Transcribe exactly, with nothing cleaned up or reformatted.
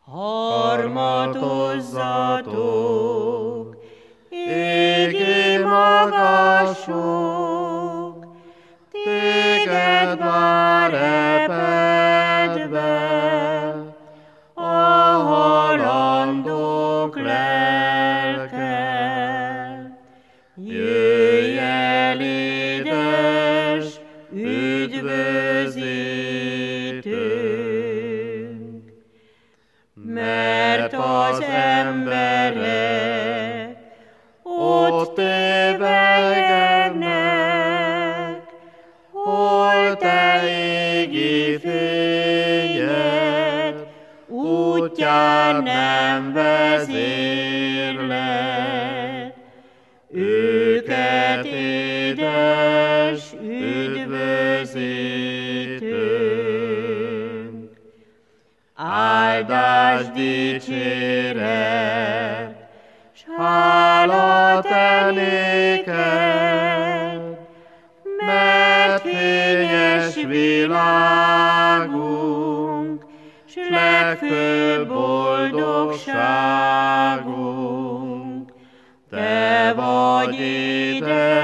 Harmatozzatok, égi magasok, téged vár epedbe, a halandók lelke. Jöjj el, édes üdvözítőnk, mert az emberek ott tévejgenek, hol te égi fényed útján nem vezérled. Őket, édes üdvözítőnk, áldás, dicséret, s hála te néked, mert fényes világunk, s legfőbb boldogságunk. Te vagy, édes